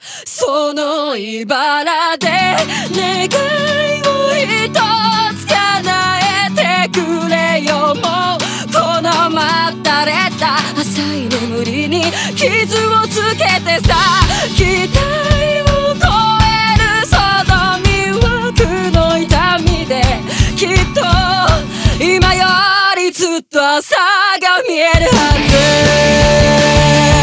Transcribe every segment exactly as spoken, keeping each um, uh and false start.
その茨で願いを一つ叶えてくれよ。もうこの待たれた浅い眠りに傷をつけてさ、期待を超えるその魅惑の痛みで、きっと今よりずっと朝が見えるはず。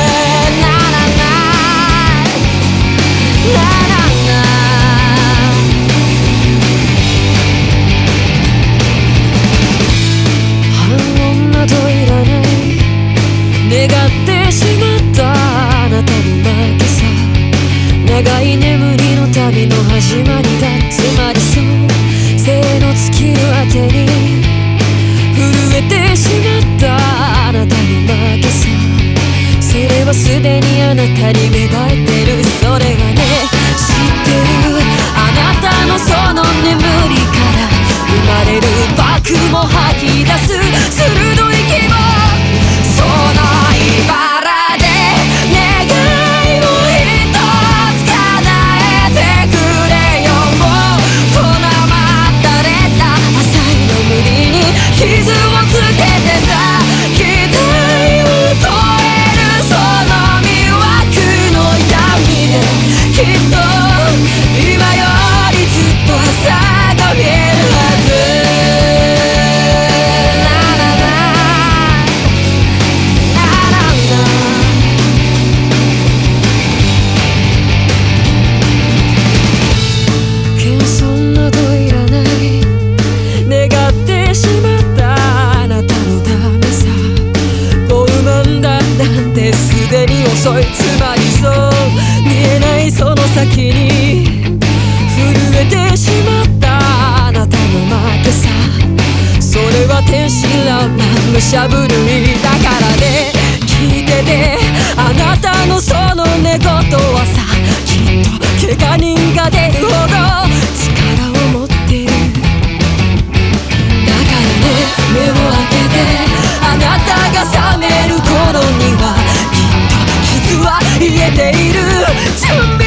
願ってしまったあなたの負けさ、長い眠りの旅の始まりだ。つまりそう生の尽きるあてに震えてしまったあなたの負けさ、それはすでにあなたに芽生えてる。それがね、知ってるあなたのその眠りから生まれる爆も吐き出す鋭い希望。その茨で願いを一つ叶えてくれよ。もうこの待たれた浅い眠りに傷をつけてさ、期待を超えるその魅惑の痛みで、きっと今よりずっと朝が見えるはず。つまりそう見えないその先に震えてしまったあなたの負けさ、それは天真爛漫武者震いだからね。聞いててあなたのその寝言はさ、きっと怪我人が出るほど力を持ってる。だからね、目を開けてあなたが覚める頃には癒えている準備